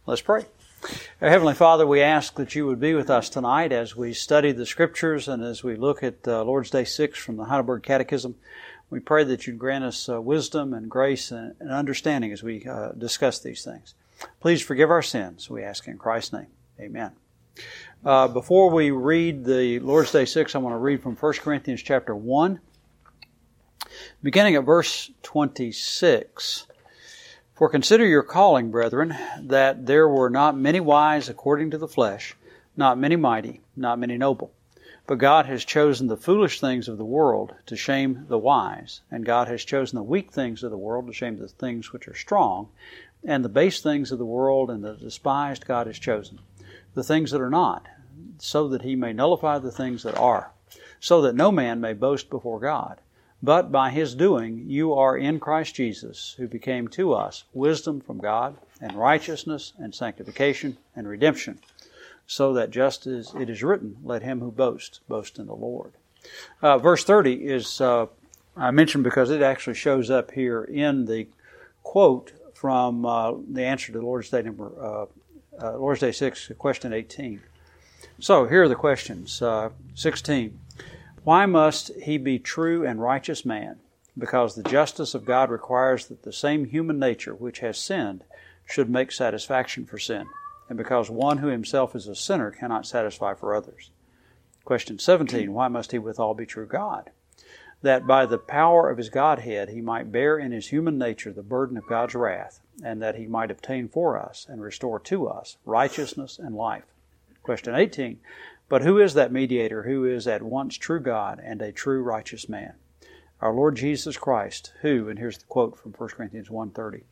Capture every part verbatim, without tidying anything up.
Let's pray. Our Heavenly Father, we ask that you would be with us tonight as we study the Scriptures and as we look at uh, Lord's Day six from the Heidelberg Catechism. We pray that you'd grant us uh, wisdom and grace and, and understanding as we uh, discuss these things. Please forgive our sins, we ask in Christ's name. Amen. Uh, before we read the Lord's Day six, I want to read from First Corinthians chapter one, beginning at verse twenty-six. For consider your calling, brethren, that there were not many wise according to the flesh, not many mighty, not many noble. But God has chosen the foolish things of the world to shame the wise, and God has chosen the weak things of the world to shame the things which are strong, and the base things of the world and the despised God has chosen, the things that are not, so that he may nullify the things that are, so that no man may boast before God. But by his doing, you are in Christ Jesus, who became to us wisdom from God, and righteousness, and sanctification, and redemption, so that just as it is written, let him who boasts, boast in the Lord. Uh, verse thirty is, uh, I mentioned because it actually shows up here in the quote from uh, the answer to Lord's Day number, uh, uh, Lord's Day six, question eighteen. So here are the questions. Uh, sixteen. Why must he be true and righteous man? Because the justice of God requires that the same human nature which has sinned should make satisfaction for sin, and because one who himself is a sinner cannot satisfy for others. Question seventeen. Why must he withal be true God? That by the power of his Godhead he might bear in his human nature the burden of God's wrath, and that he might obtain for us and restore to us righteousness and life. Question eighteen. But who is that mediator who is at once true God and a true righteous man? Our Lord Jesus Christ, who, and here's the quote from First Corinthians one thirty,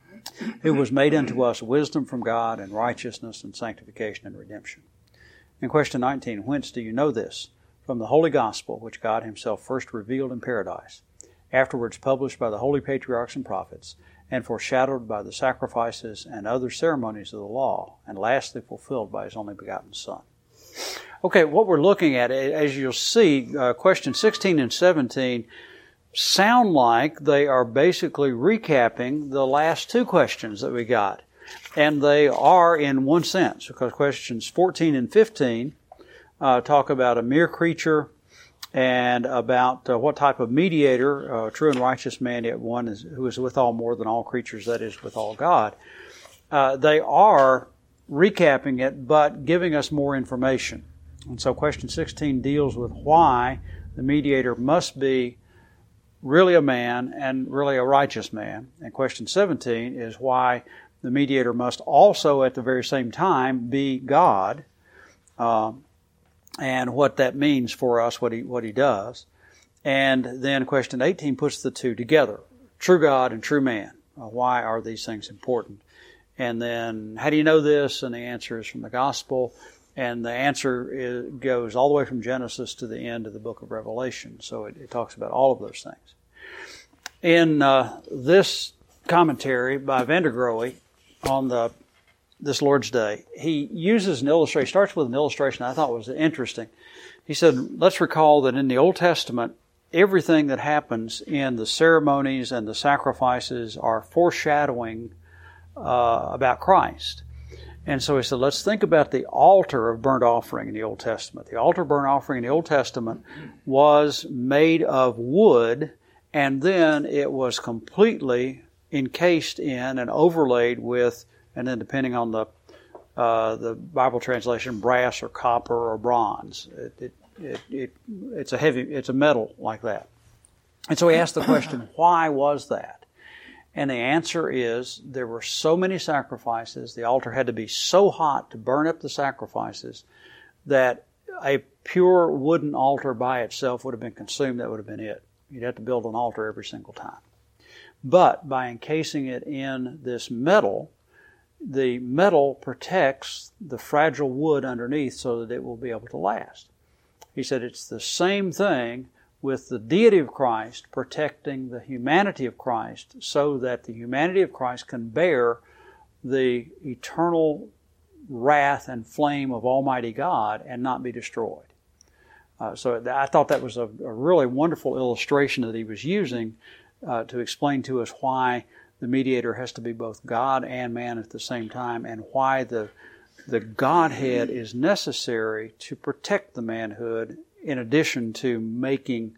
who was made unto us wisdom from God and righteousness and sanctification and redemption. And question nineteen, whence do you know this? From the Holy Gospel, which God himself first revealed in paradise, afterwards published by the holy patriarchs and prophets, and foreshadowed by the sacrifices and other ceremonies of the law, and lastly fulfilled by his only begotten Son. Okay, what we're looking at, as you'll see, uh, question sixteen and seventeen sound like they are basically recapping the last two questions that we got. And they are in one sense, because questions fourteen and fifteen uh, talk about a mere creature and about uh, what type of mediator, uh, true and righteous man, yet one is, who is withal more than all creatures, that is, with all God. Uh, they are recapping it, but giving us more information. And so question sixteen deals with why the mediator must be really a man and really a righteous man. And question seventeen is why the mediator must also at the very same time be God, uh, and what that means for us, what he, what he does. And then question eighteen puts the two together, true God and true man. Uh, why are these things important? And then, how do you know this? And the answer is from the Gospel. And the answer is, goes all the way from Genesis to the end of the book of Revelation. So it, it talks about all of those things. In uh, this commentary by Vandergrohe on the this Lord's Day, he uses an illustration, starts with an illustration I thought was interesting. He said, let's recall that in the Old Testament, everything that happens in the ceremonies and the sacrifices are foreshadowing uh, about Christ. And so he said, let's think about the altar of burnt offering in the Old Testament. The altar of burnt offering in the Old Testament was made of wood, and then it was completely encased in and overlaid with, and then depending on the uh, the Bible translation, brass or copper or bronze. It, it, it, it, it's a heavy, it's a metal like that. And so he asked the question, why was that? And the answer is there were so many sacrifices, the altar had to be so hot to burn up the sacrifices that a pure wooden altar by itself would have been consumed. That would have been it. You'd have to build an altar every single time. But by encasing it in this metal, the metal protects the fragile wood underneath so that it will be able to last. He said it's the same thing with the deity of Christ protecting the humanity of Christ so that the humanity of Christ can bear the eternal wrath and flame of Almighty God and not be destroyed. Uh, so I thought that was a, a really wonderful illustration that he was using uh, to explain to us why the mediator has to be both God and man at the same time, and why the the Godhead is necessary to protect the manhood, in addition to making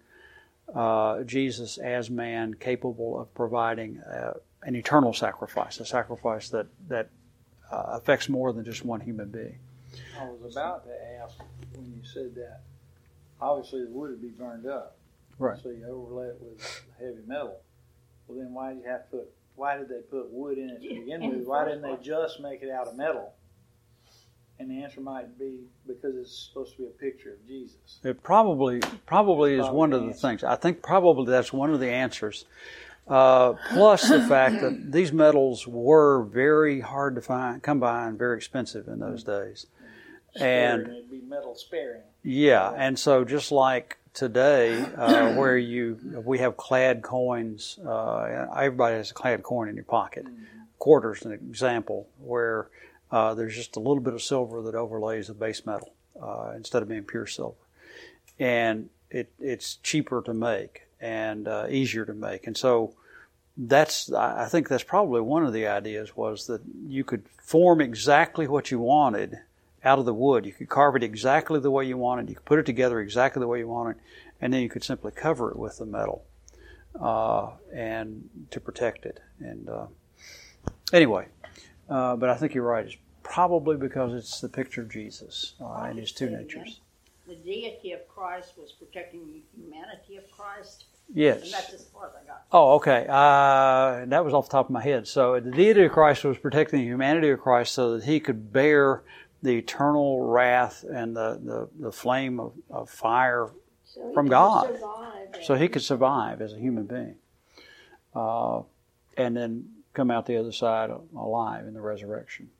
uh, Jesus as man capable of providing uh, an eternal sacrifice, a sacrifice that, that uh, affects more than just one human being. I was about to ask, when you said that, obviously the wood would be burned up. Right. So you overlay it with heavy metal. Well, then why did you have to put, why did they put wood in it to begin with? Why didn't they just make it out of metal? And the answer might be because it's supposed to be a picture of Jesus. It probably probably is Probably one the of the answer. things. I think probably that's one of the answers. Uh, plus the fact that these metals were very hard to find, come by, and very expensive in those days. Sparing, And it'd be metal sparing. yeah, and so just like today, uh, where you we have clad coins, uh, everybody has a clad coin in your pocket. Mm-hmm. Quarter's an example where uh, there's just a little bit of silver that overlays a base metal uh, instead of being pure silver, and it it's cheaper to make and uh, easier to make, and so that's I think that's probably one of the ideas, was that you could form exactly what you wanted out of the wood. You could carve it exactly the way you wanted. You could put it together exactly the way you wanted, and then you could simply cover it with the metal uh, and to protect it. And uh, anyway, uh, but I think you're right. It's probably because it's the picture of Jesus uh, and his two natures. The deity of Christ was protecting the humanity of Christ. Yes. And that's as far as I got. Oh, okay. Uh, that was off the top of my head. So the deity of Christ was protecting the humanity of Christ so that he could bear the eternal wrath and the, the, the flame of, of fire So from he God. could survive. So he could survive as a human being. Uh, and then come out the other side alive in the resurrection.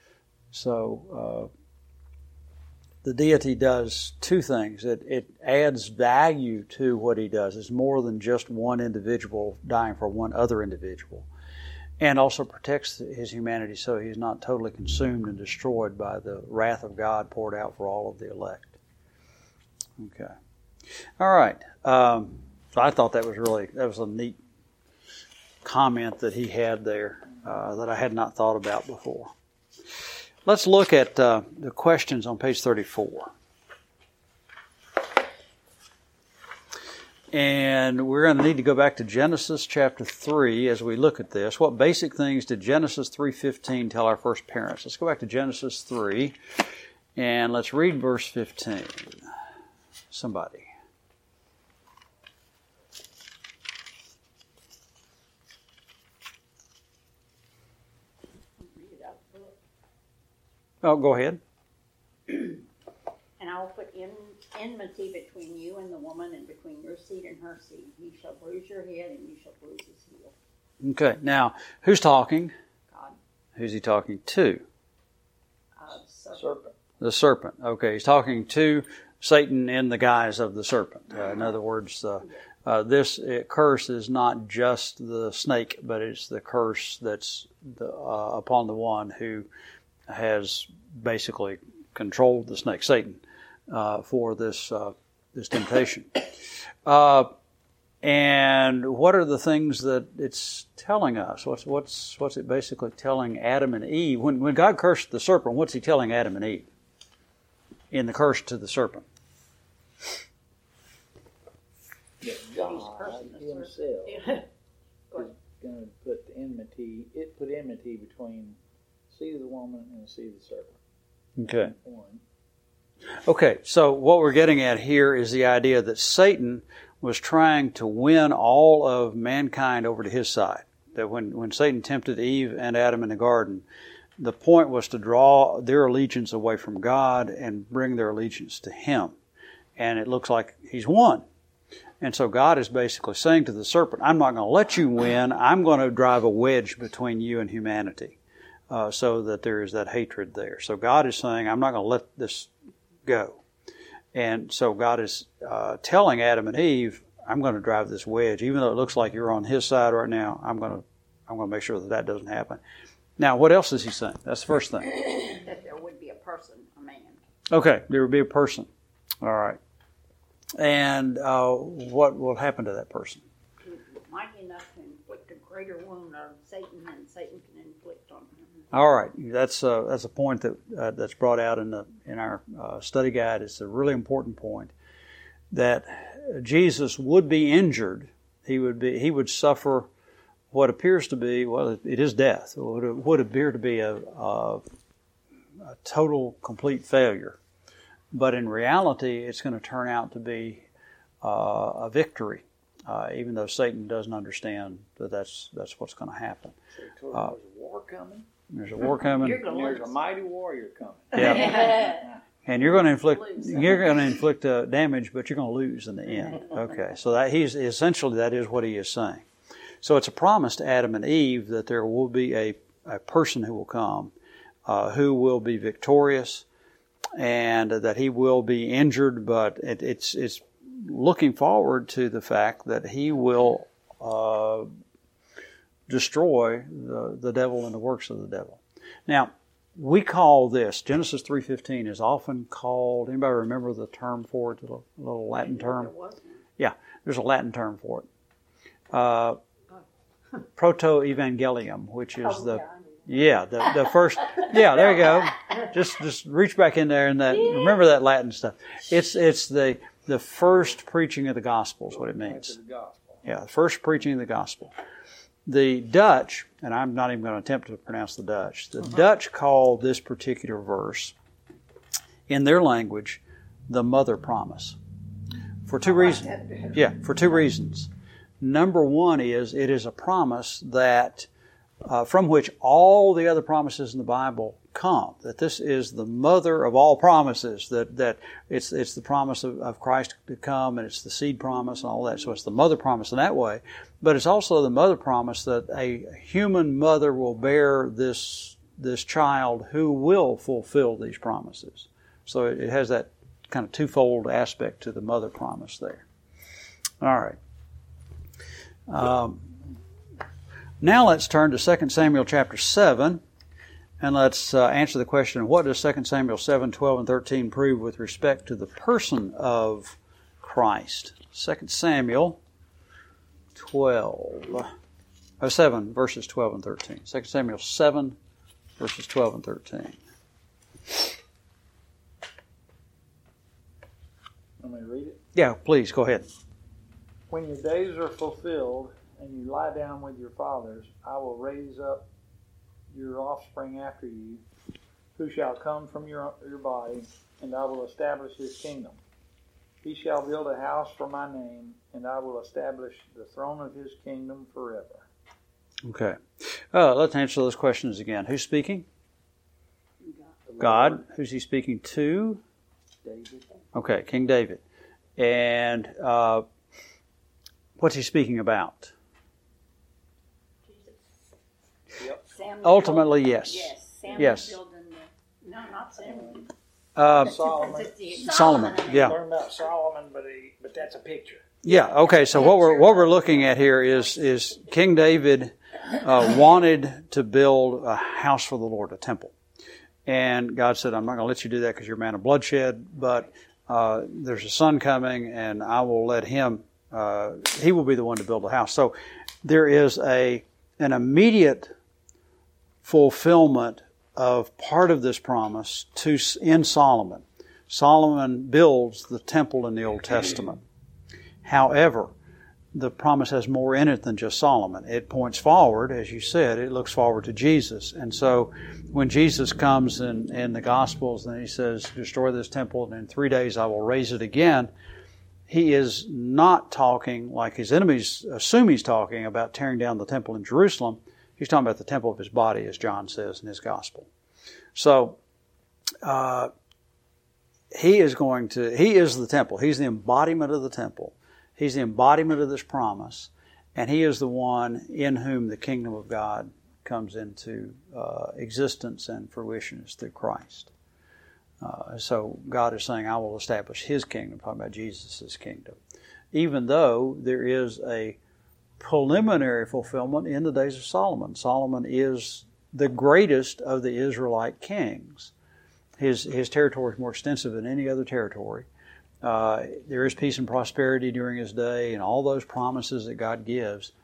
So uh, the deity does two things. It, it adds value to what he does. It's more than just one individual dying for one other individual. And also protects his humanity so he's not totally consumed and destroyed by the wrath of God poured out for all of the elect. Okay. All right. Um, so I thought that was really, that was a neat comment that he had there uh, that I had not thought about before. Let's look at uh, the questions on page thirty-four. And we're going to need to go back to Genesis chapter three as we look at this. What basic things did Genesis three fifteen tell our first parents? Let's go back to Genesis three and let's read verse fifteen. Somebody. Read out the book. Oh, go ahead. And I will put en- enmity between you and the woman, and between your seed and her seed. He shall bruise your head, and you shall bruise his heel. Okay, now, who's talking? God, Who's he talking to? uh, serpent. Serpent. The serpent. Okay, he's talking to Satan in the guise of the serpent. Uh, in other words, uh, uh, this uh, curse is not just the snake, but it's the curse that's the, uh, upon the one who has basically controlled the snake, Satan, uh, for this uh, this temptation. Uh, and what are the things that it's telling us? What's what's what's it basically telling Adam and Eve? When when God cursed the serpent, what's he telling Adam and Eve in the curse to the serpent? That He's God cursing the himself serpent. is going to put the enmity, it put enmity between the seed of the woman and the seed of the serpent. Okay. One. Okay, so what we're getting at here is the idea that Satan was trying to win all of mankind over to his side. That when, when Satan tempted Eve and Adam in the garden, the point was to draw their allegiance away from God and bring their allegiance to him. And it looks like he's won. And so God is basically saying to the serpent, I'm not going to let you win. I'm going to drive a wedge between you and humanity uh, so that there is that hatred there. So God is saying, I'm not going to let this go. And so God is uh, telling Adam and Eve, I'm going to drive this wedge. Even though it looks like you're on his side right now, I'm going to I'm going to make sure that that doesn't happen. Now, what else is he saying? That's the first thing. That there would be a person, a man. Okay, there would be a person. All right. And uh, what will happen to that person? Who was mighty enough to inflict a great greater wound of Satan than Satan can inflict on him. All right, that's uh, that's a point that uh, that's brought out in the in our uh, study guide. It's a really important point that Jesus would be injured. He would be he would suffer what appears to be well, it is death. It would, would appear to be a, a, a total, complete failure, but in reality, it's going to turn out to be uh, a victory. Uh, even though Satan doesn't understand that that's that's what's going to happen. So uh, there's a war coming. There's a war coming. You're gonna There's lose. a mighty warrior coming. Yeah. And you're going to inflict you're going to inflict uh, damage, but you're going to lose in the end. Okay, so that he's essentially that is what he is saying. So it's a promise to Adam and Eve that there will be a, a person who will come, uh, who will be victorious, and that he will be injured, but it, it's it's looking forward to the fact that he will uh, destroy the, the devil and the works of the devil. Now, we call this, Genesis three fifteen is often called, anybody remember the term for it, the little, little Latin term? Yeah, there's a Latin term for it. Uh, Proto-evangelium, which is Oh, the, yeah, yeah, the, the first, yeah, there you go. Just just reach back in there and that, remember that Latin stuff. It's it's the the first preaching of the gospel is what it means. The gospel. Yeah, the first preaching of the gospel. The Dutch, and I'm not even going to attempt to pronounce the Dutch, the uh-huh. Dutch call this particular verse, in their language, the mother promise. For two reasons. Yeah, for two reasons. Number one is it is a promise that uh, from which all the other promises in the Bible come. That this is the mother of all promises. That that it's it's the promise of, of Christ to come, and it's the seed promise and all that. So it's the mother promise in that way. But it's also the mother promise that a human mother will bear this this child who will fulfill these promises. So it, it has that kind of twofold aspect to the mother promise there. All right. Um, now let's turn to Second Samuel chapter seven, and let's uh, answer the question, what does Second Samuel seven, twelve, and thirteen prove with respect to the person of Christ? Second Samuel twelve, oh, seven, verses twelve and thirteen. Second Samuel seven, verses twelve and thirteen. Let me read it. Yeah, please, go ahead. When your days are fulfilled and you lie down with your fathers, I will raise up your offspring after you, who shall come from your, your body, and I will establish his kingdom. He shall build a house for my name, and I will establish the throne of his kingdom forever. Okay. Uh, let's answer those questions again. Who's speaking? God. Who's he speaking to? David. Okay, King David. And uh, what's he speaking about? Yep. Samuel Ultimately, building, yes. Yes. Samuel Yes. building the, no, not Samuel. Uh, Solomon. Solomon, yeah. Learn about Solomon, but he, but that's a picture. Yeah. Okay. So what we're what we're looking at here is is King David uh, wanted to build a house for the Lord, a temple, and God said, "I'm not going to let you do that because you're a man of bloodshed. But uh, there's a son coming, and I will let him. Uh, he will be the one to build the house." So there is a an immediate fulfillment of part of this promise to in Solomon. Solomon builds the temple in the Old Testament. However, the promise has more in it than just Solomon. It points forward, as you said, it looks forward to Jesus. And so when Jesus comes in, in the Gospels and he says, destroy this temple and in three days I will raise it again, he is not talking like his enemies assume he's talking about tearing down the temple in Jerusalem. He's talking about the temple of his body, as John says in his Gospel. So, uh, he is going to, he is the temple. He's the embodiment of the temple. He's the embodiment of this promise. And he is the one in whom the kingdom of God comes into uh, existence and fruition is through Christ. Uh, so God is saying, I will establish his kingdom, talking about Jesus' kingdom. Even though there is a preliminary fulfillment in the days of Solomon. Solomon is the greatest of the Israelite kings. His his territory is more extensive than any other territory. Uh, there is peace and prosperity during his day and all those promises that God gives.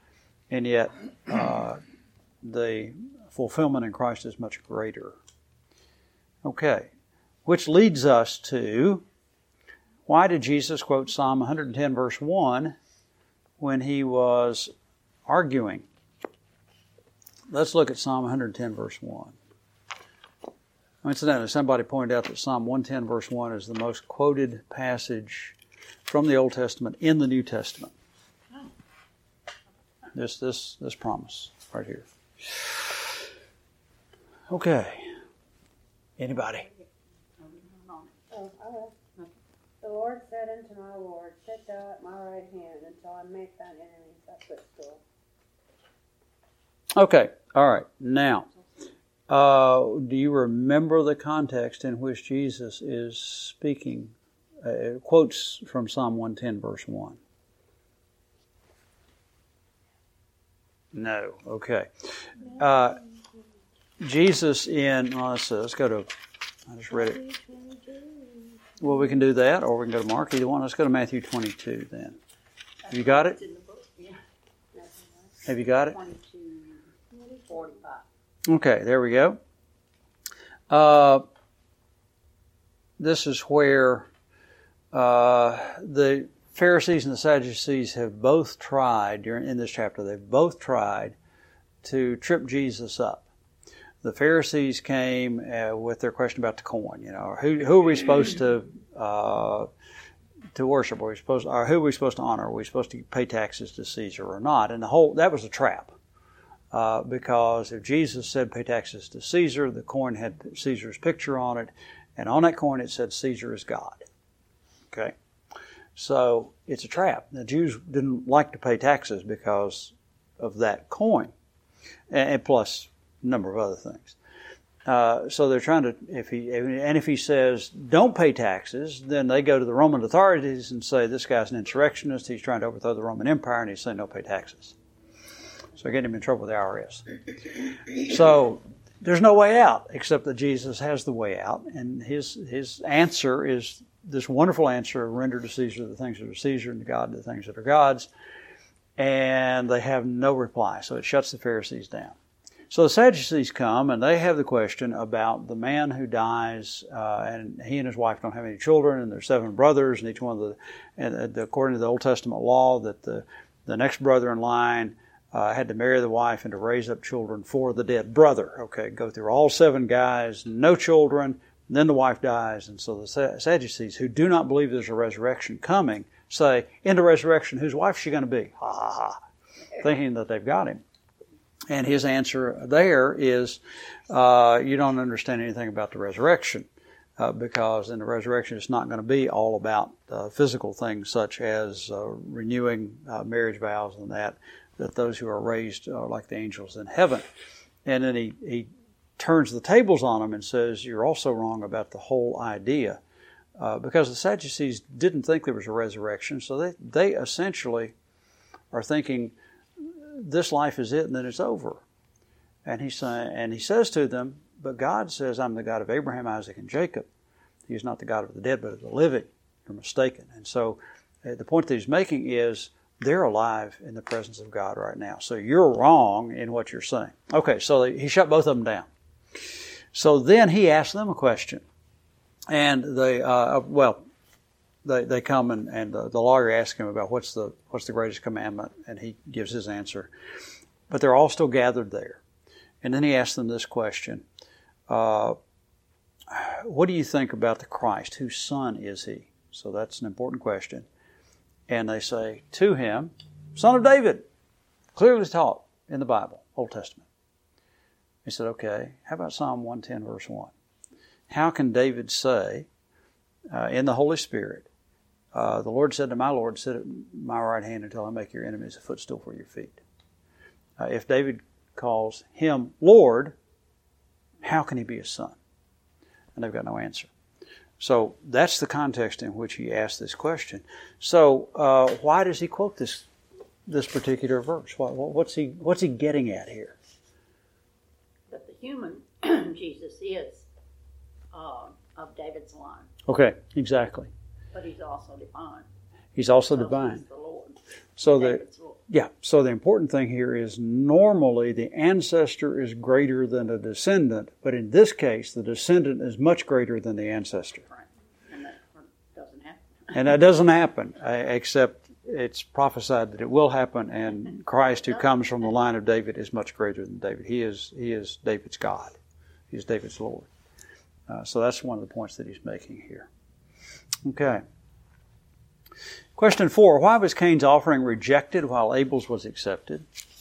and yet uh, the fulfillment in Christ is much greater. Okay, which leads us to, why did Jesus quote Psalm one hundred ten verse one when he was arguing? Let's look at Psalm one hundred ten verse one. Incidentally, somebody pointed out that Psalm one ten verse one is the most quoted passage from the Old Testament in the New Testament. This this this promise right here. Okay. Anybody? Oh, I will. The Lord said unto my Lord, sit thou at my right hand until I make thine enemies thy footstool. Okay. All right. Now, uh, do you remember the context in which Jesus is speaking? Uh, quotes from Psalm one ten verse one. No. Okay. Uh, Jesus in, well, let's, uh, let's go to, I just read it. Well, we can do that, or we can go to Mark, either one. Let's go to Matthew twenty-two then. Have you got it? Have you got it? twenty-two forty-five. Okay, there we go. Uh, this is where uh, the Pharisees and the Sadducees have both tried, during in this chapter, they've both tried to trip Jesus up. The Pharisees came uh, with their question about the coin. You know, who who are we supposed to uh, to worship? Are we supposed, or who are we supposed to honor? Are we supposed to pay taxes to Caesar or not? And the whole that was a trap, uh, because if Jesus said pay taxes to Caesar, the coin had Caesar's picture on it, and on that coin it said Caesar is God. Okay, so it's a trap. The Jews didn't like to pay taxes because of that coin, and, and plus a number of other things. Uh, so they're trying to, if he, and if he says, don't pay taxes, then they go to the Roman authorities and say, this guy's an insurrectionist, he's trying to overthrow the Roman Empire, and he's saying, don't pay taxes. So getting him in trouble with the I R S. So there's no way out, except that Jesus has the way out, and his his answer is this wonderful answer, render to Caesar the things that are Caesar, and to God the things that are God's, and they have no reply, so it shuts the Pharisees down. So the Sadducees come, and they have the question about the man who dies, uh, and he and his wife don't have any children, and there's seven brothers, and each one of the, and the according to the Old Testament law, that the, the next brother in line uh, had to marry the wife and to raise up children for the dead brother. Okay, go through all seven guys, no children, then the wife dies, and so the Sadducees, who do not believe there's a resurrection coming, say, in the resurrection, whose wife is she going to be? Ha ha ha, thinking that they've got him. And his answer there is, uh, you don't understand anything about the resurrection, uh, because in the resurrection it's not going to be all about uh, physical things such as uh, renewing uh, marriage vows and that, that those who are raised are like the angels in heaven. And then he, he turns the tables on them and says, you're also wrong about the whole idea, uh, because the Sadducees didn't think there was a resurrection, so they, they essentially are thinking, this life is it, and then it's over. And he say, and he says to them, but God says, I'm the God of Abraham, Isaac, and Jacob. He is not the God of the dead, but of the living. You're mistaken. And so uh, the point that he's making is they're alive in the presence of God right now. So you're wrong in what you're saying. Okay, so he shut both of them down. So then he asked them a question. And they, uh, well, They they come and, and the, the lawyer asks him about what's the what's the greatest commandment, and he gives his answer. But they're all still gathered there. And then he asks them this question, uh, what do you think about the Christ? Whose son is he? So that's an important question. And they say to him, son of David, clearly taught in the Bible, Old Testament. He said, okay, how about Psalm one ten verse one? How can David say uh, in the Holy Spirit, Uh, the Lord said to my Lord, sit at my right hand until I make your enemies a footstool for your feet. Uh, if David calls him Lord, how can he be a son? And they've got no answer. So that's the context in which he asked this question. So uh, why does he quote this this particular verse? What, what's he what's he getting at here? That the human Jesus is uh, of David's line. Okay, exactly. But he's also divine. He's also Because divine. He's the Lord. So the David's Lord. yeah. So the important thing here is normally the ancestor is greater than a descendant, but in this case, the descendant is much greater than the ancestor. Right. And that doesn't happen. And that doesn't happen, uh, except it's prophesied that it will happen, and Christ, who comes from the line of David, is much greater than David. He is he is David's God. He is David's Lord. Uh, so that's one of the points that he's making here. Okay. Question four. Why was Cain's offering rejected while Abel's was accepted?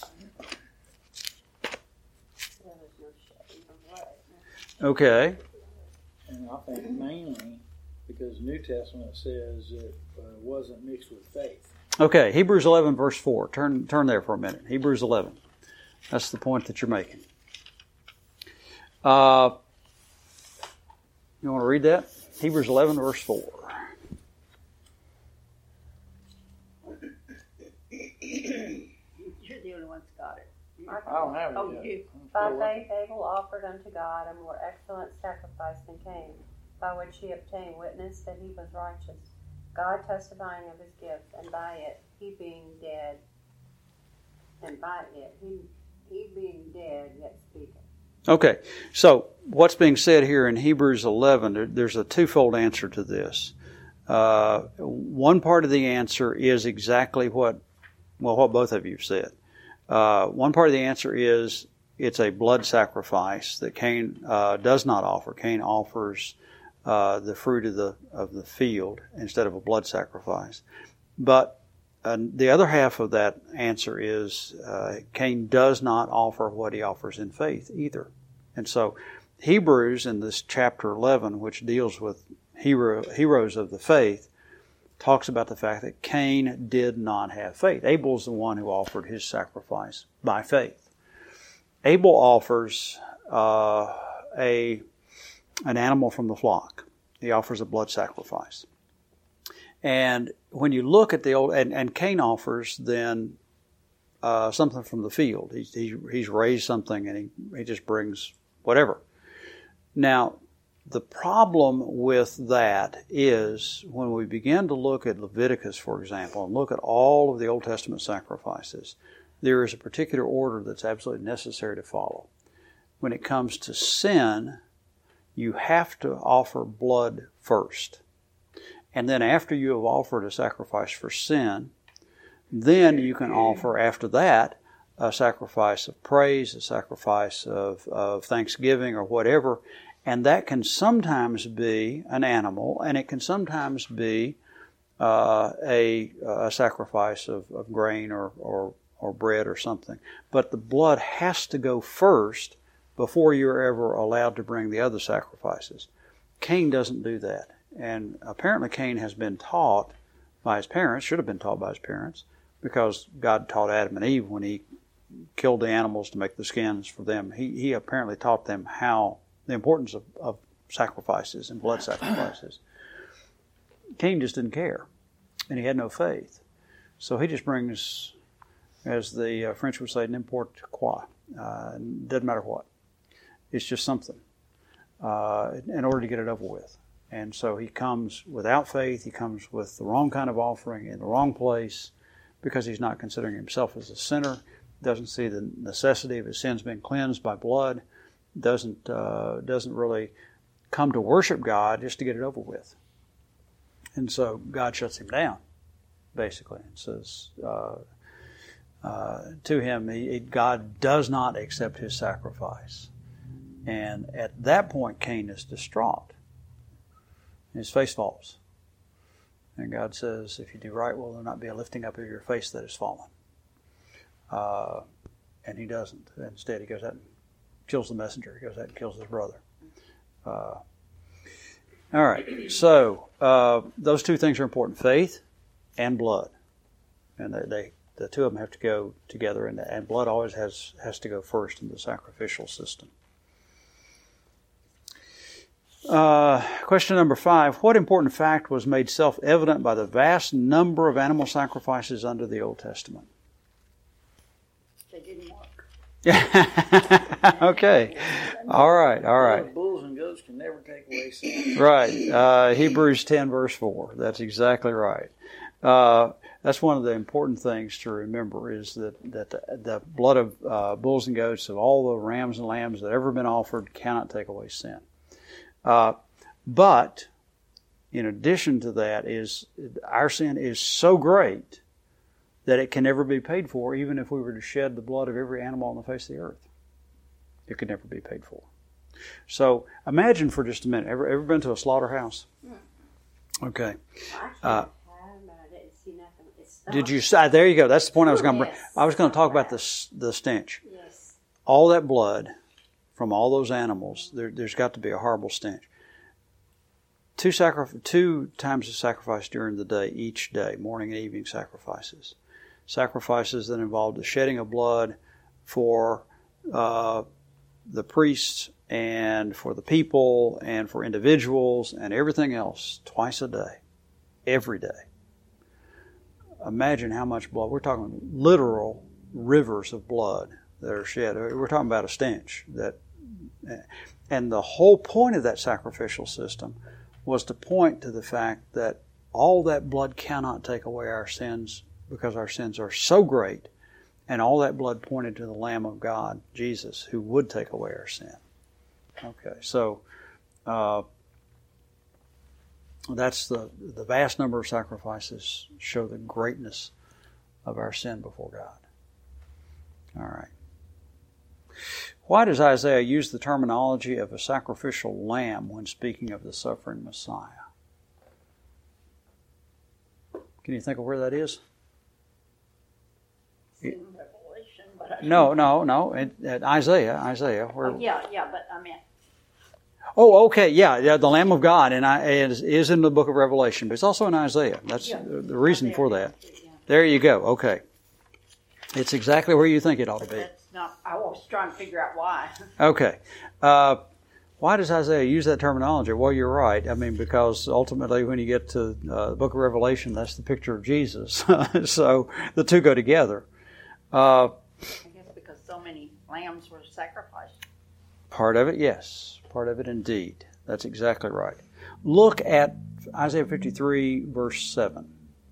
Okay. And I think mainly because the New Testament says it uh, wasn't mixed with faith. Okay, Hebrews eleven, verse four. Turn turn there for a minute. Hebrews eleven. That's the point that you're making. Uh, you want to read that? Hebrews eleven, verse four. You're the only one that's got it. I don't have it Oh, yet. you. By faith Abel offered unto God a more excellent sacrifice than Cain, by which he obtained witness that he was righteous, God testifying of his gift, and by it he being dead, and by it he, he being dead yet speaketh. Okay, so what's being said here in Hebrews eleven, there, there's a twofold answer to this. Uh, one part of the answer is exactly what, well, what both of you said. Uh, one part of the answer is it's a blood sacrifice that Cain uh, does not offer. Cain offers uh, the fruit of the of the field instead of a blood sacrifice. But uh, the other half of that answer is uh, Cain does not offer what he offers in faith either. And so Hebrews in this chapter eleven, which deals with hero, heroes of the faith, talks about the fact that Cain did not have faith. Abel's the one who offered his sacrifice by faith. Abel offers uh, a an animal from the flock. He offers a blood sacrifice. And when you look at the old, and, and Cain offers then uh, something from the field. He's, he, he's raised something and he, he just brings whatever. Now, the problem with that is when we begin to look at Leviticus, for example, and look at all of the Old Testament sacrifices, there is a particular order that's absolutely necessary to follow. When it comes to sin, you have to offer blood first. And then after you have offered a sacrifice for sin, then you can offer after that a sacrifice of praise, a sacrifice of, of thanksgiving or whatever. And that can sometimes be an animal, and it can sometimes be uh, a, a sacrifice of, of grain or, or, or bread or something. But the blood has to go first before you're ever allowed to bring the other sacrifices. Cain doesn't do that. And apparently Cain has been taught by his parents, should have been taught by his parents, because God taught Adam and Eve when he killed the animals to make the skins for them. He, he apparently taught them how the importance of, of sacrifices and blood sacrifices. Cain just didn't care, and he had no faith. So he just brings, as the uh, French would say, n'importe quoi. Uh, doesn't matter what. It's just something uh, in order to get it over with. And so he comes without faith. He comes with the wrong kind of offering in the wrong place because he's not considering himself as a sinner, doesn't see the necessity of his sins being cleansed by blood, doesn't uh, doesn't really come to worship God just to get it over with. And so God shuts him down, basically, and says uh, uh, to him, he, God does not accept his sacrifice. And at that point, Cain is distraught. His face falls. And God says, if you do right, will there not be a lifting up of your face that is fallen? Uh, and he doesn't. Instead, he goes out and kills the messenger. He goes out and kills his brother. Uh, all right. So uh, those two things are important: faith and blood, and they, they the two of them have to go together. And, and blood always has has to go first in the sacrificial system. Uh, question number five: what important fact was made self-evident by the vast number of animal sacrifices under the Old Testament? They didn't work. Okay. All right. All right. Bulls and goats can never take away sin. Right. Uh, Hebrews ten, verse four. That's exactly right. Uh, That's one of the important things to remember is that, that the, the blood of uh, bulls and goats, of all the rams and lambs that have ever been offered, cannot take away sin. Uh, but in addition to that, is our sin is so great that it can never be paid for, even if we were to shed the blood of every animal on the face of the earth. It could never be paid for. So imagine for just a minute. Ever, ever been to a slaughterhouse? Okay. Uh, Did you say? There you go. That's the point I was going to bring. I was going to talk about the the stench. Yes. All that blood from all those animals. There, there's got to be a horrible stench. Two sacri- two times of sacrifice during the day, each day, morning and evening sacrifices. Sacrifices that involve the shedding of blood for uh, the priests and for the people and for individuals and everything else, twice a day, every day. Imagine how much blood. We're talking literal rivers of blood that are shed. We're talking about a stench. That, and the whole point of that sacrificial system was to point to the fact that all that blood cannot take away our sins because our sins are so great, and all that blood pointed to the Lamb of God, Jesus, who would take away our sin. Okay, so uh, that's the the vast number of sacrifices show the greatness of our sin before God. All right. Why does Isaiah use the terminology of a sacrificial lamb when speaking of the suffering Messiah? Can you think of where that is? In Revelation, but I No, no, no. It, it, Isaiah, Isaiah. Where, Oh, yeah, yeah, but I meant. Oh, okay, yeah, yeah, the Lamb of God, and I, is, is in the book of Revelation, but it's also in Isaiah. That's Yeah. the, the reason for that. Yeah. There you go. Okay, it's exactly where you think it ought to be. That's not. I was trying to figure out why. Okay, uh, why does Isaiah use that terminology? Well, you're right. I mean, because ultimately, when you get to uh, the book of Revelation, that's the picture of Jesus. So the two go together. Uh, I guess because so many lambs were sacrificed. Part of it, yes. Part of it, indeed. That's exactly right. Look at Isaiah fifty-three, verse seven.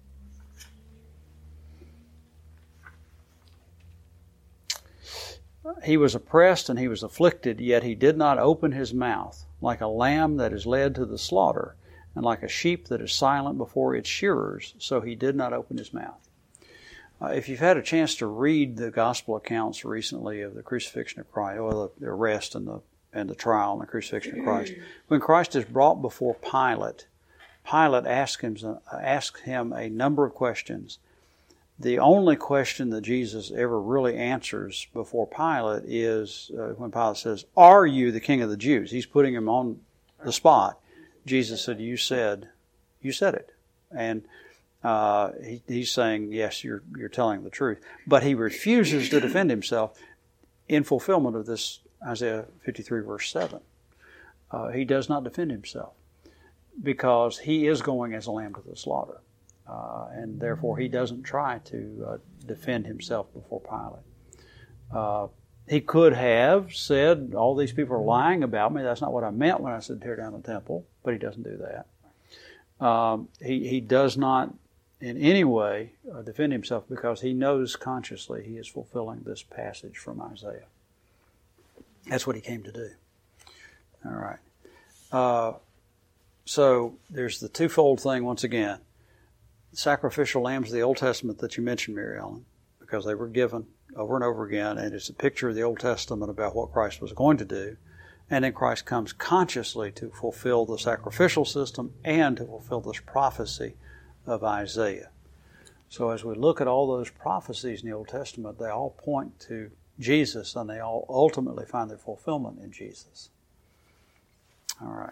He was oppressed and he was afflicted, yet he did not open his mouth, like a lamb that is led to the slaughter, and like a sheep that is silent before its shearers, so he did not open his mouth. Uh, if you've had a chance to read the gospel accounts recently of the crucifixion of Christ, or the, the arrest and the and the trial and the crucifixion of Christ, when Christ is brought before Pilate, Pilate asks him, asks him a number of questions. The only question that Jesus ever really answers before Pilate is uh, when Pilate says, "Are you the King of the Jews?" He's putting him on the spot. Jesus said, "You said, you said it," and uh, he, he's saying, "Yes, you're you're telling the truth." But he refuses to defend himself in fulfillment of this Isaiah fifty-three, verse seven. Uh, he does not defend himself because he is going as a lamb to the slaughter. Uh, and therefore he doesn't try to uh, defend himself before Pilate. Uh, he could have said, all these people are lying about me. That's not what I meant when I said tear down the temple. But he doesn't do that. Um, he, he does not in any way uh, defend himself because he knows consciously he is fulfilling this passage from Isaiah. That's what he came to do. All right. Uh, so there's the twofold thing once again. Sacrificial lambs of the Old Testament that you mentioned, Mary Ellen, because they were given over and over again, and it's a picture of the Old Testament about what Christ was going to do. And then Christ comes consciously to fulfill the sacrificial system and to fulfill this prophecy of Isaiah. So as we look at all those prophecies in the Old Testament, they all point to Jesus, and they all ultimately find their fulfillment in Jesus. All right.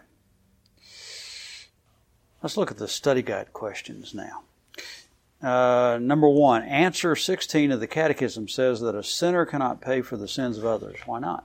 Let's look at the study guide questions now. Uh, number one, answer sixteen of the Catechism says that a sinner cannot pay for the sins of others. Why not?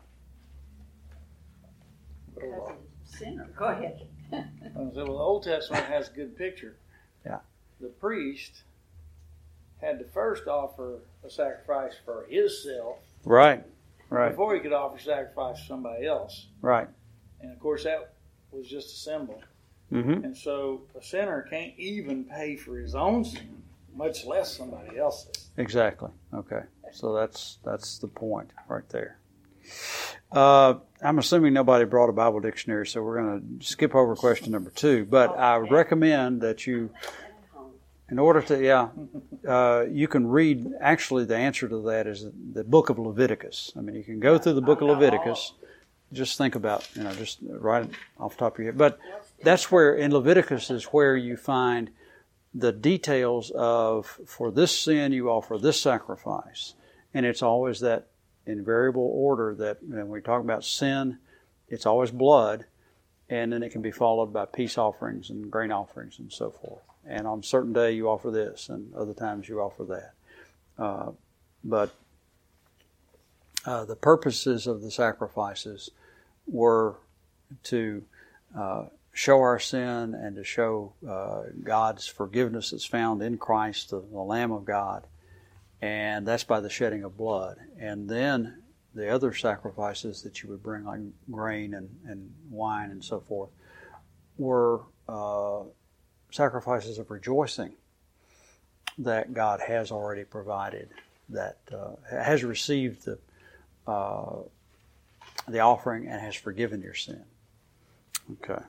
Because of sinner. Go ahead. Well, the Old Testament has a good picture. Yeah. The priest had to first offer a sacrifice for himself. Right. Right. Before he could offer sacrifice for somebody else. Right. And of course that was just a symbol. Mm-hmm. And so a sinner can't even pay for his own sin. much less somebody else's. Exactly. Okay. So that's that's the point right there. Uh, I'm assuming nobody brought a Bible dictionary, so we're going to skip over question number two. But I would recommend that you, in order to, yeah, uh, you can read, actually the answer to that is the book of Leviticus. I mean, you can go through the book of Leviticus. Just think about, you know, just right off the top of your head. But that's where, in Leviticus is where you find the details of, for this sin you offer this sacrifice. And it's always that invariable order that, you know, when we talk about sin, it's always blood, and then it can be followed by peace offerings and grain offerings and so forth. And on a certain day you offer this, and other times you offer that. Uh, but uh, the purposes of the sacrifices were to uh, show our sin and to show uh, God's forgiveness that's found in Christ, the, the Lamb of God. And that's by the shedding of blood. And then the other sacrifices that you would bring, like grain and, and wine and so forth, were uh, sacrifices of rejoicing that God has already provided, that uh, has received the uh, the offering and has forgiven your sin. Okay.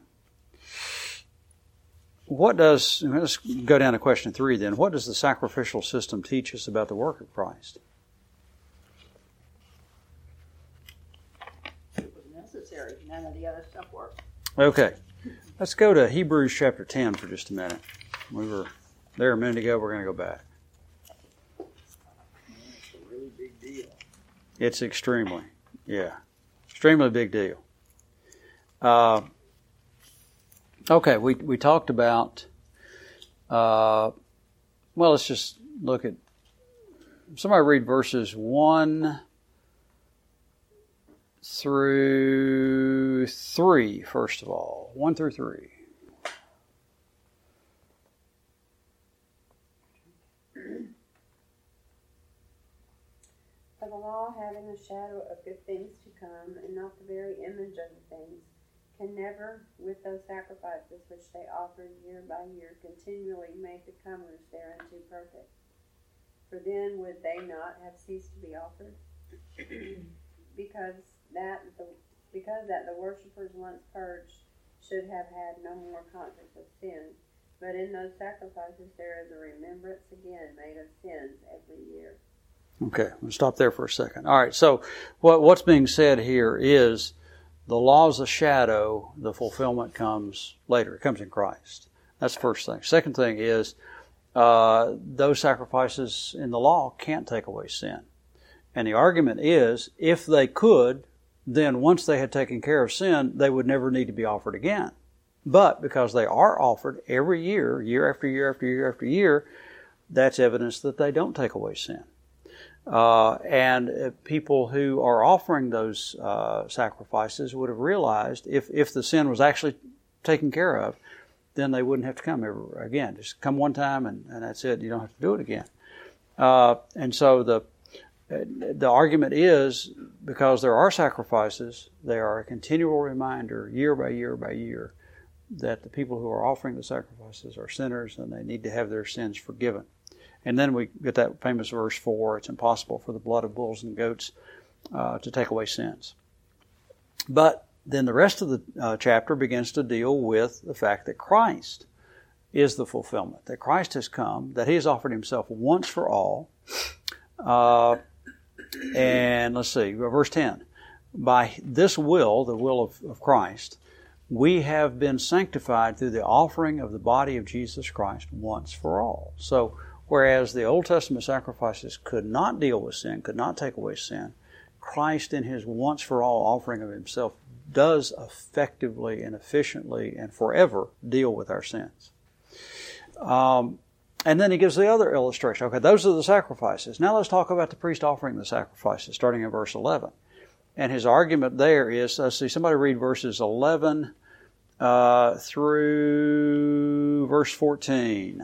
What does, let's go down to question three then. What does the sacrificial system teach us about the work of Christ? It was necessary. None of the other stuff worked. Okay. Let's go to Hebrews chapter ten for just a minute. We were there a minute ago. We're going to go back. It's a really big deal. It's extremely, yeah, extremely big deal. Uh, okay, we, we talked about, uh, well, let's just look at, somebody read verses one through three, first of all. one through three. For the law, having a shadow of good things to come, and not the very image of the things, can never, with those sacrifices which they offered year by year, continually make the comers thereunto perfect. For then would they not have ceased to be offered? because that the because that the worshippers once purged should have had no more conscience of sin. But in those sacrifices there is a remembrance again made of sins every year. Okay, we'll stop there for a second. All right, so what what's being said here is the law is a shadow, the fulfillment comes later. It comes in Christ. That's the first thing. Second thing is uh, those sacrifices in the law can't take away sin. And the argument is, if they could, then once they had taken care of sin, they would never need to be offered again. But because they are offered every year, year after year after year after year, that's evidence that they don't take away sin. Uh, and uh, people who are offering those uh, sacrifices would have realized if, if the sin was actually taken care of, then they wouldn't have to come ever again. Just come one time and, and that's it. You don't have to do it again. Uh, and so the the argument is, because there are sacrifices, they are a continual reminder year by year by year that the people who are offering the sacrifices are sinners and they need to have their sins forgiven. And then we get that famous verse four, it's impossible for the blood of bulls and goats uh, to take away sins. But then the rest of the uh, chapter begins to deal with the fact that Christ is the fulfillment, that Christ has come, that He has offered Himself once for all. Uh, and let's see, verse ten. By this will, the will of, of Christ, we have been sanctified through the offering of the body of Jesus Christ once for all. So, whereas the Old Testament sacrifices could not deal with sin, could not take away sin, Christ in His once-for-all offering of Himself does effectively and efficiently and forever deal with our sins. Um, and then He gives the other illustration. Okay, those are the sacrifices. Now let's talk about the priest offering the sacrifices, starting in verse eleven. And his argument there is, let's see, somebody read verses eleven uh, through verse fourteen.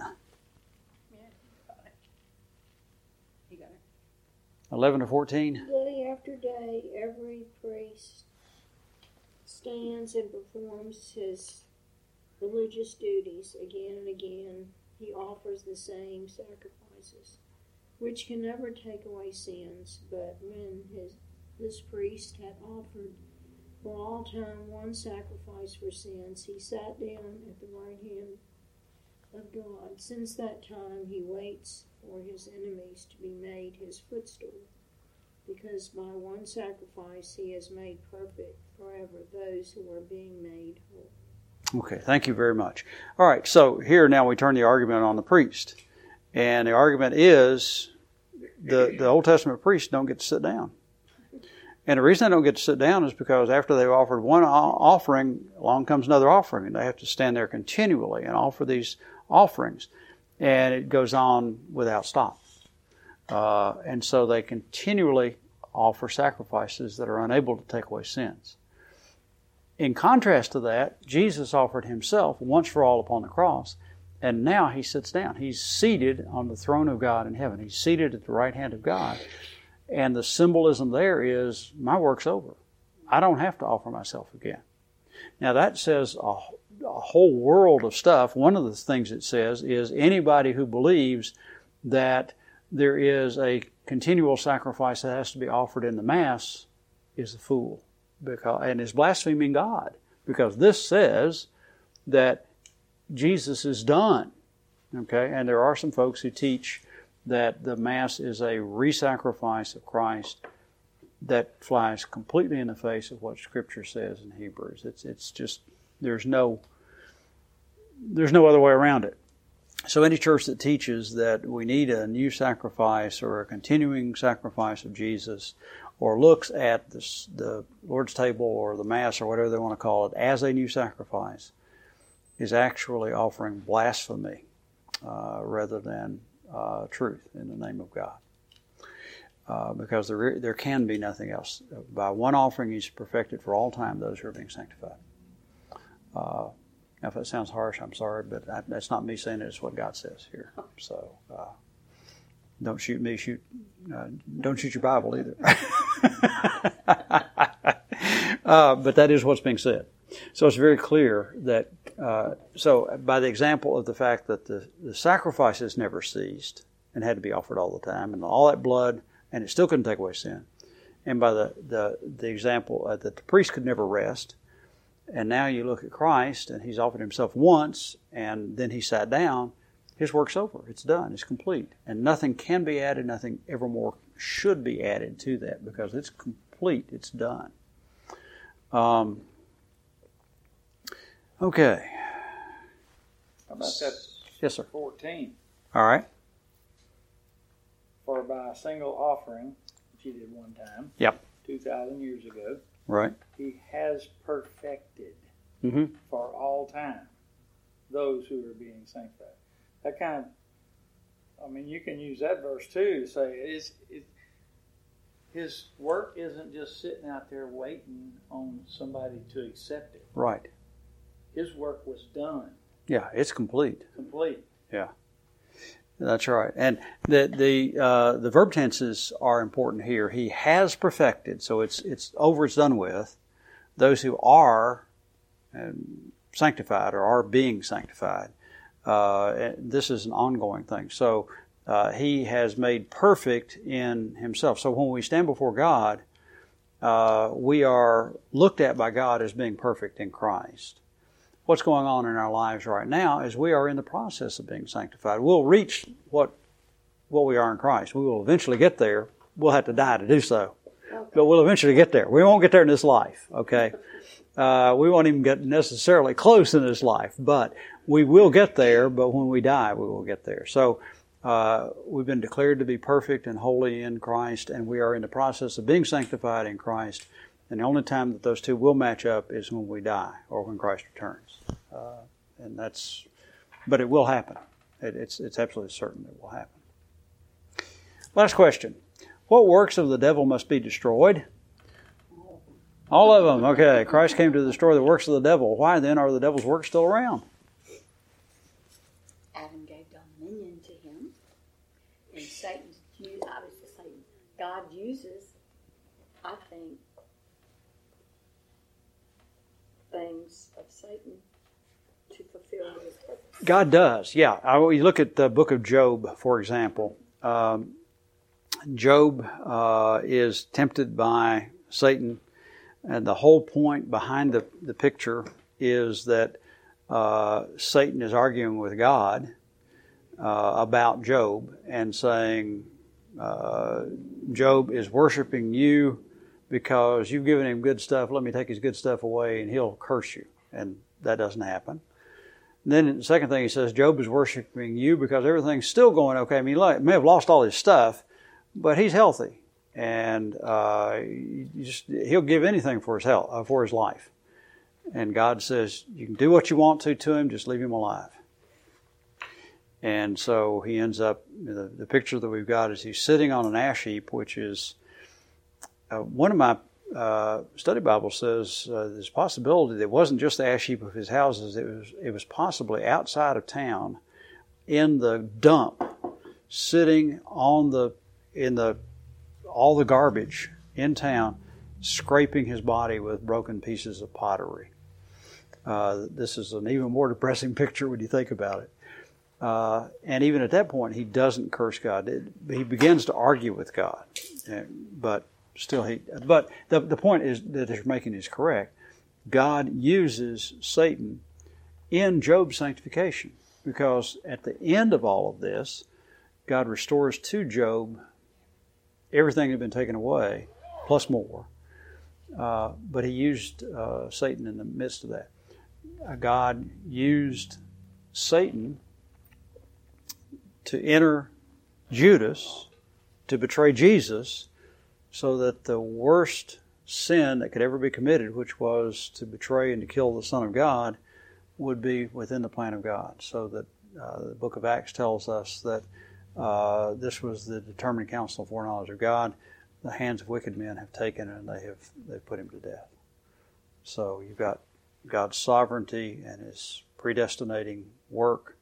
eleven to fourteen. Day after day, every priest stands and performs his religious duties again and again. He offers the same sacrifice sacrifices, which can never take away sins. But when his this priest had offered for all time one sacrifice for sins, he sat down at the right hand of God. Since that time he waits for his enemies to be made his footstool, because by one sacrifice he has made perfect forever those who are being made whole. Okay, thank you very much. All right, so here now we turn the argument on the priest. And the argument is the, the Old Testament priests don't get to sit down. And the reason they don't get to sit down is because after they've offered one offering, along comes another offering, and they have to stand there continually and offer these offerings. And it goes on without stop. Uh, and so they continually offer sacrifices that are unable to take away sins. In contrast to that, Jesus offered himself once for all upon the cross, and now he sits down. He's seated on the throne of God in heaven. He's seated at the right hand of God. And the symbolism there is, my work's over. I don't have to offer myself again. Now that says a, a whole world of stuff. One of the things it says is anybody who believes that there is a continual sacrifice that has to be offered in the Mass is a fool, because and is blaspheming God, because this says that Jesus is done. Okay, and there are some folks who teach that the Mass is a re-sacrifice of Christ that flies completely in the face of what Scripture says in Hebrews. It's it's just there's no there's no other way around it. So any church that teaches that we need a new sacrifice or a continuing sacrifice of Jesus, or looks at this, the Lord's table or the Mass or whatever they want to call it as a new sacrifice, is actually offering blasphemy uh, rather than uh, truth in the name of God. Uh, because there there can be nothing else. By one offering, He's perfected for all time those who are being sanctified. Uh, now, if that sounds harsh, I'm sorry, but I, that's not me saying it. It's what God says here. So, uh, don't shoot me. Shoot. Uh, don't shoot your Bible either. uh, but that is what's being said. So it's very clear that. Uh, so, by the example of the fact that the, the sacrifices never ceased and had to be offered all the time, and all that blood, and it still couldn't take away sin. And by the the, the example uh, that the priest could never rest. And now you look at Christ, and He's offered Himself once, and then He sat down. His work's over. It's done. It's complete. And nothing can be added. Nothing evermore should be added to that, because it's complete. It's done. Um, okay. How about that? Yes, sir. fourteen. All right. For by a single offering, which He did one time, Yep. two thousand years ago, Right. He has perfected Mm-hmm. for all time those who are being sanctified. That kind of, I mean, you can use that verse too to say it's, it, His work isn't just sitting out there waiting on somebody to accept it. Right. His work was done, Yeah, it's complete. complete. Yeah. That's right. And the the uh, the verb tenses are important here. He has perfected, so it's it's over, it's done with. Those who are um, sanctified or are being sanctified. Uh, this is an ongoing thing. So uh, He has made perfect in Himself. So when we stand before God, uh, we are looked at by God as being perfect in Christ. What's going on in our lives right now is we are in the process of being sanctified. We'll reach what what we are in Christ. We will eventually get there. We'll have to die to do so. Okay. But we'll eventually get there. We won't get there in this life, okay? Uh, we won't even get necessarily close in this life, but we will get there, but when we die, we will get there. So uh, we've been declared to be perfect and holy in Christ, and we are in the process of being sanctified in Christ. And the only time that those two will match up is when we die or when Christ returns. Uh, and that's, but it will happen. It, it's it's absolutely certain it will happen. Last question. What works of the devil must be destroyed? All of them. Okay. Christ came to destroy the works of the devil. Why then are the devil's works still around? Adam gave dominion to him. And Satan's, I was just saying, God uses, I think, things of Satan to fulfill His purpose. God does, yeah. I, you look at the book of Job, for example. Um, Job uh, is tempted by Satan, and the whole point behind the, the picture is that uh, Satan is arguing with God uh, about Job and saying, uh, Job is worshiping you because you've given him good stuff. Let me take his good stuff away and he'll curse you. And that doesn't happen. And then the second thing he says, Job is worshiping you because everything's still going okay. I mean, he may have lost all his stuff, but he's healthy. And uh, you just, he'll give anything for his health, uh, for his life. And God says, you can do what you want to to him, just leave him alive. And so he ends up, the, the picture that we've got is he's sitting on an ash heap, which is, uh, one of my uh, study Bibles says uh, there's a possibility that it wasn't just the ash heap of his houses, it was, it was possibly outside of town in the dump, sitting on the, in the, all the garbage in town, scraping his body with broken pieces of pottery. Uh, this is an even more depressing picture when you think about it. Uh, and even at that point, he doesn't curse God. It, he begins to argue with God, but still, he. But the the point is that they're making is correct. God uses Satan in Job's sanctification because at the end of all of this, God restores to Job everything that had been taken away, plus more. Uh, but he used uh, Satan in the midst of that. Uh, God used Satan to enter Judas, to betray Jesus, so that the worst sin that could ever be committed, which was to betray and to kill the Son of God, would be within the plan of God. So that uh, the book of Acts tells us that uh, this was the determined counsel of foreknowledge of God. The hands of wicked men have taken it and they have they've put him to death. So you've got God's sovereignty and his predestinating work,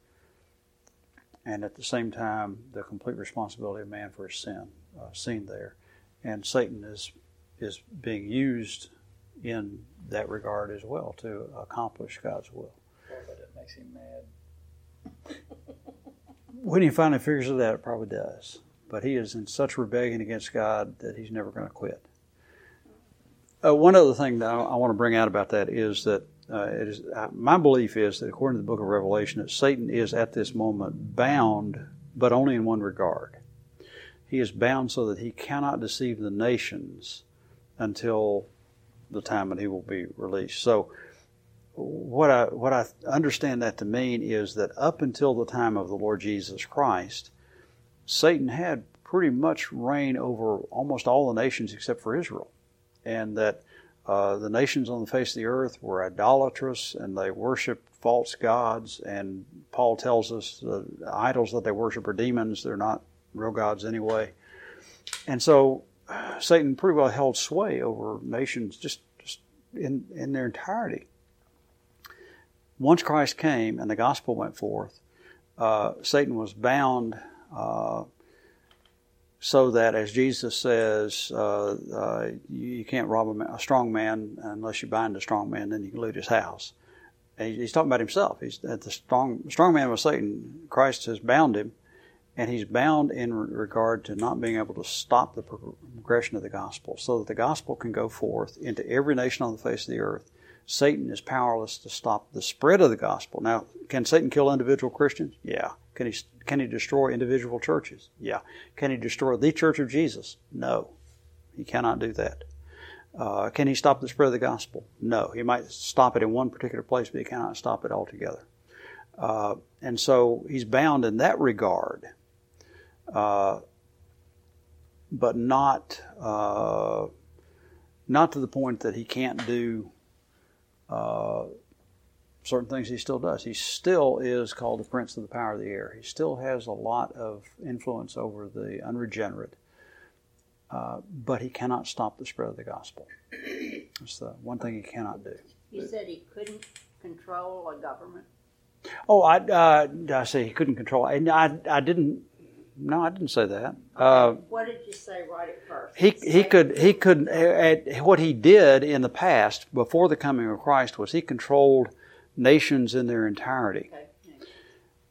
and at the same time the complete responsibility of man for his sin uh, seen there. And Satan is is being used in that regard as well to accomplish God's will. Boy, but it makes him mad. When he finally figures it out, it probably does. But he is in such rebellion against God that he's never going to quit. Uh, one other thing that I, I want to bring out about that is that uh, it is uh, my belief is that according to the book of Revelation, that Satan is at this moment bound, but only in one regard. He is bound so that he cannot deceive the nations until the time that he will be released. So what I what I understand that to mean is that up until the time of the Lord Jesus Christ, Satan had pretty much reign over almost all the nations except for Israel. And that uh, the nations on the face of the earth were idolatrous and they worshiped false gods. And Paul tells us the idols that they worship are demons. They're not real gods anyway. And so uh, Satan pretty well held sway over nations just, just in, in their entirety. Once Christ came and the gospel went forth, uh, Satan was bound uh, so that, as Jesus says, uh, uh, you, you can't rob a, man, a strong man unless you bind a strong man, then you can loot his house. And he, he's talking about himself. He's that the strong strong man was Satan. Christ has bound him, and he's bound in regard to not being able to stop the progression of the gospel, so that the gospel can go forth into every nation on the face of the earth. Satan is powerless to stop the spread of the gospel. Now, can Satan kill individual Christians? Yeah. Can he can he destroy individual churches? Yeah. Can he destroy the Church of Jesus? No. He cannot do that. Uh, can he stop the spread of the gospel? No. He might stop it in one particular place, but he cannot stop it altogether. Uh, and so he's bound in that regard, uh, but not uh, not to the point that he can't do Uh, certain things he still does. He still is called the prince of the power of the air. He still has a lot of influence over the unregenerate, uh, but he cannot stop the spread of the gospel. That's the one thing he cannot do. You said he couldn't control a government? Oh, I, uh, I say he couldn't control it. I, I didn't, no, I didn't say that. Okay. Uh, what did you say right at first? He he could he could at, what he did in the past before the coming of Christ was he controlled nations in their entirety. Okay.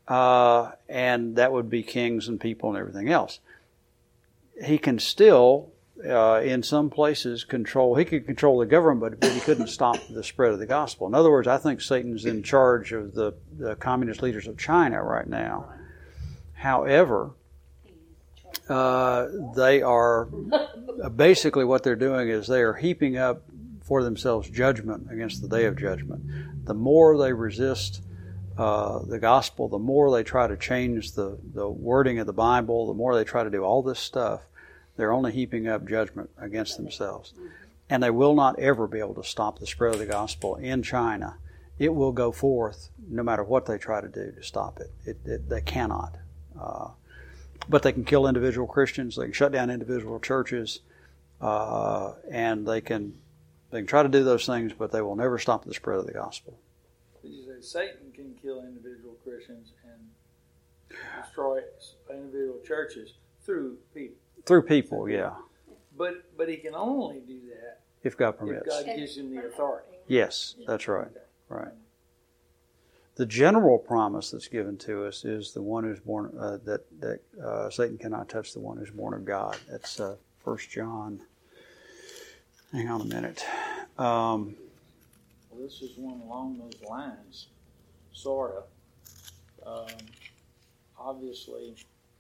uh, and that would be kings and people and everything else. He can still, uh, in some places, control, he could control the government, but he couldn't stop the spread of the gospel. In other words, I think Satan's in charge of the, the communist leaders of China right now. However, uh, they are, basically what they're doing is they are heaping up for themselves judgment against the day of judgment. The more they resist uh, the gospel, the more they try to change the, the wording of the Bible, the more they try to do all this stuff, they're only heaping up judgment against themselves. And they will not ever be able to stop the spread of the gospel in China. It will go forth no matter what they try to do to stop it. it, it they cannot. Uh, but they can kill individual Christians, they can shut down individual churches, uh, and they can they can try to do those things, but they will never stop the spread of the gospel. You say Satan can kill individual Christians and destroy individual churches through people. Through people, yeah. But but he can only do that if God permits. If God gives him the authority. Yes, that's right. Right. The general promise that's given to us is the one who's born, uh, that, that uh, Satan cannot touch the one who's born of God. That's uh, First John. Hang on a minute. Um, well, this is one along those lines, sort of. Um, obviously,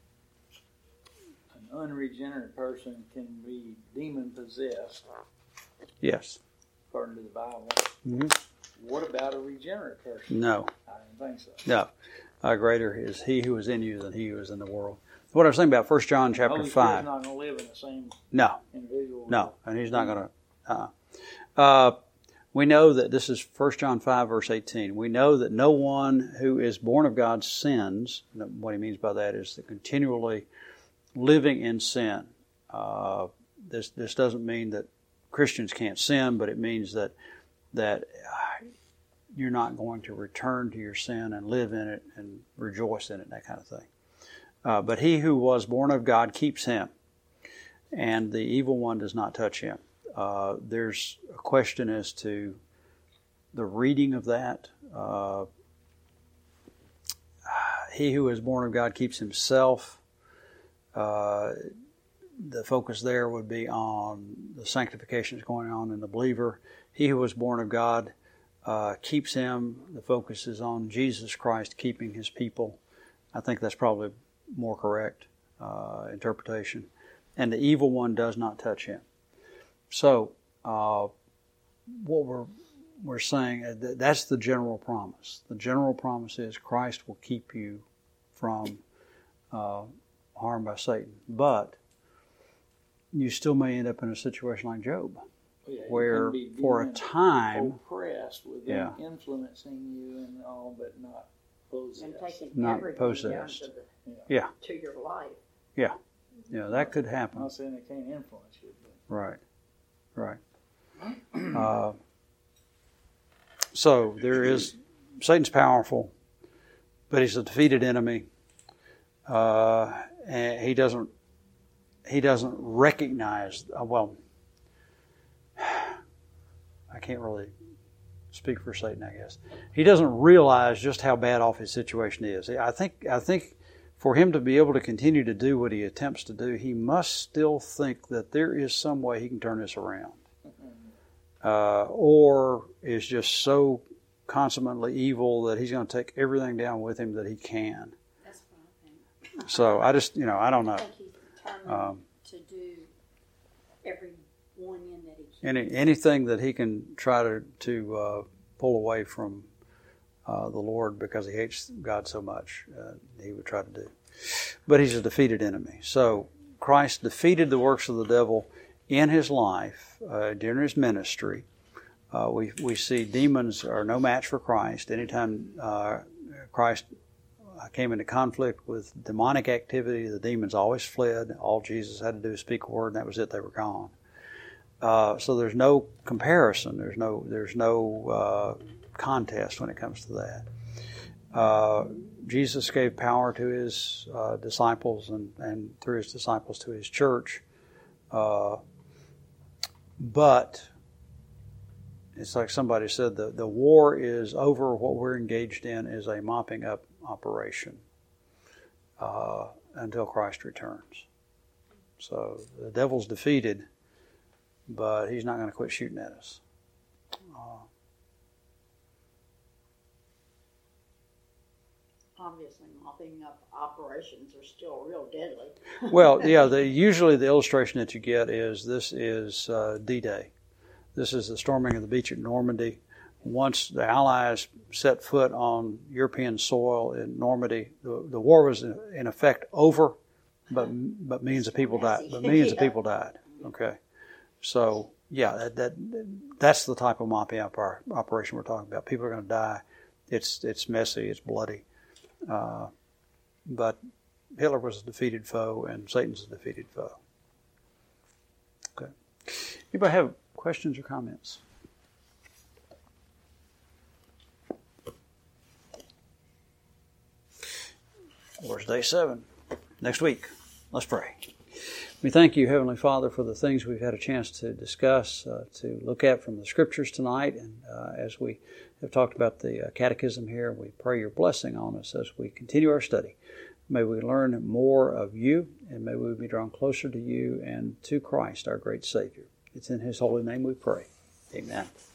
an unregenerate person can be demon-possessed. Yes. According to the Bible. Mm-hmm. What about a regenerate person? No. I don't think so. No. Uh, greater is he who is in you than he who is in the world. What I was saying about First John chapter Holy five. Spirit's not going to live in the same no. individual. No, and he's not going to. Uh, uh, we know that this is First John five, verse eighteen. We know that no one who is born of God sins. What he means by that is that continually living in sin. Uh, this this doesn't mean that Christians can't sin, but it means that that uh, you're not going to return to your sin and live in it and rejoice in it, that kind of thing. Uh, but he who was born of God keeps him, and the evil one does not touch him. Uh, there's a question as to the reading of that. Uh, he who is born of God keeps himself. Uh, the focus there would be on the sanctification that's going on in the believer. He who was born of God uh, keeps him. The focus is on Jesus Christ keeping his people. I think that's probably more correct uh, interpretation. And the evil one does not touch him. So, uh, what we're we're saying, uh, that's the general promise. The general promise is Christ will keep you from uh, harm by Satan. But you still may end up in a situation like Job, yeah, where for a time, oppressed with yeah. them influencing you and all, but not possessed. And taking not everything possessed. down to, the, yeah. to your life. Yeah. Yeah, that could I'm happen. not saying they can't influence you. But. Right. Right. Uh, so there is, Satan's powerful, but he's a defeated enemy. Uh, and he doesn't, he doesn't recognize, uh, well, I can't really speak for Satan, I guess. He doesn't realize just how bad off his situation is. I think, I think for him to be able to continue to do what he attempts to do, he must still think that there is some way he can turn this around. Uh, or is just so consummately evil that he's going to take everything down with him that he can. That's what I think. So I just, you know, I don't know. I think he's determined um, to do every one in that he can. Any, anything that he can try to, to uh, pull away from uh, the Lord because he hates God so much, uh, he would try to do. But he's a defeated enemy. So Christ defeated the works of the devil in his life, uh, during his ministry. Uh, we we see demons are no match for Christ. Anytime uh, Christ came into conflict with demonic activity, the demons always fled. All Jesus had to do was speak a word, and that was it. They were gone. Uh, so there's no comparison. There's no there's no uh, contest when it comes to that. Uh, Jesus gave power to his uh, disciples and, and through his disciples to his church. Uh, But it's like somebody said, the, the war is over. What we're engaged in is a mopping up operation uh, until Christ returns. So the devil's defeated, but he's not going to quit shooting at us. Uh, Obviously, mopping up operations are still real deadly. well, yeah, the, usually the illustration that you get is this is uh, D-Day. This is the storming of the beach at Normandy. Once the Allies set foot on European soil in Normandy, the, the war was in, in effect over, but but millions of people died. But millions yeah. of people died. Okay, so yeah, that, that that's the type of mopping up our operation we're talking about. People are going to die. It's it's messy. It's bloody. Uh, but Hitler was a defeated foe, and Satan's a defeated foe. Okay. Anybody have questions or comments? Lord's Day seven, next week. Let's pray. We thank you, Heavenly Father, for the things we've had a chance to discuss, uh, to look at from the Scriptures tonight. And uh, as we have talked about the uh, Catechism here, we pray your blessing on us as we continue our study. May we learn more of you, and may we be drawn closer to you and to Christ, our great Savior. It's in His holy name we pray. Amen.